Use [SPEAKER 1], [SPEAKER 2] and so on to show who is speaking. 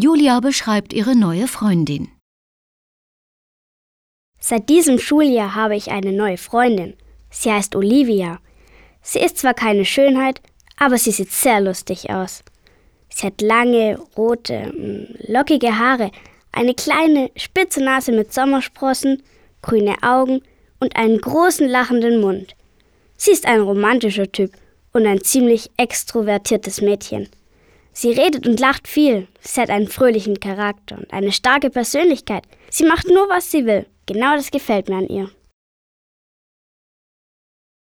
[SPEAKER 1] Julia beschreibt ihre neue Freundin.
[SPEAKER 2] Seit diesem Schuljahr habe ich eine neue Freundin. Sie heißt Olivia. Sie ist zwar keine Schönheit, aber sie sieht sehr lustig aus. Sie hat lange, rote, lockige Haare, eine kleine, spitze Nase mit Sommersprossen, grüne Augen und einen großen, lachenden Mund. Sie ist ein romantischer Typ und ein ziemlich extrovertiertes Mädchen. Sie redet und lacht viel. Sie hat einen fröhlichen Charakter und eine starke Persönlichkeit. Sie macht nur, was sie will. Genau das gefällt mir an ihr.